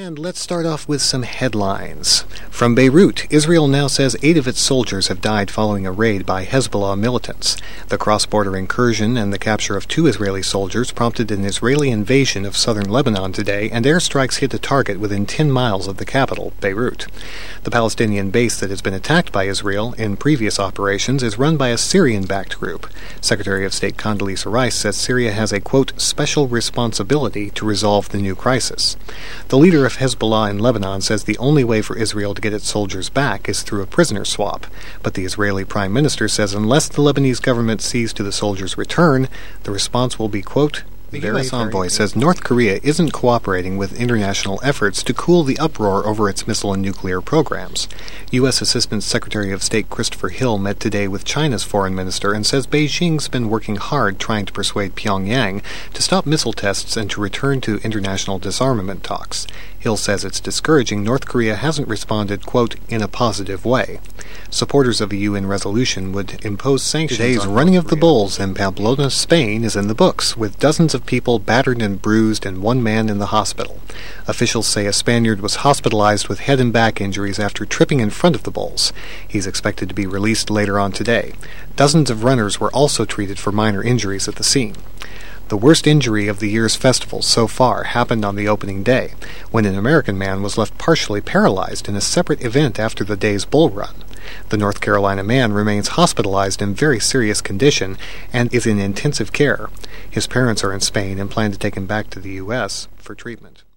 And let's start off with some headlines. From Beirut, Israel now says 8 of its soldiers have died following a raid by Hezbollah militants. The cross-border incursion and the capture of 2 Israeli soldiers prompted an Israeli invasion of southern Lebanon today, and airstrikes hit a target within 10 miles of the capital, Beirut. The Palestinian base that has been attacked by Israel in previous operations is run by a Syrian-backed group. Secretary of State Condoleezza Rice says Syria has a, quote, special responsibility to resolve the new crisis. The leader of Hezbollah in Lebanon says the only way for Israel to get its soldiers back is through a prisoner swap. But the Israeli Prime Minister says unless the Lebanese government sees to the soldiers' return, the response will be, quote, the U.S. envoy says North Korea isn't cooperating with international efforts to cool the uproar over its missile and nuclear programs. U.S. Assistant Secretary of State Christopher Hill met today with China's foreign minister and says Beijing's been working hard trying to persuade Pyongyang to stop missile tests and to return to international disarmament talks. Hill says it's discouraging North Korea hasn't responded, quote, in a positive way. Supporters of a UN resolution would impose sanctions. Today's running of the bulls in Pamplona, Spain is in the books, with dozens of people battered and bruised and 1 man in the hospital. Officials say a Spaniard was hospitalized with head and back injuries after tripping in front of the bulls. He's expected to be released later on today. Dozens of runners were also treated for minor injuries at the scene. The worst injury of the year's festival so far happened on the opening day, when an American man was left partially paralyzed in a separate event after the day's bull run. The North Carolina man remains hospitalized in very serious condition and is in intensive care. His parents are in Spain and plan to take him back to the U.S. for treatment.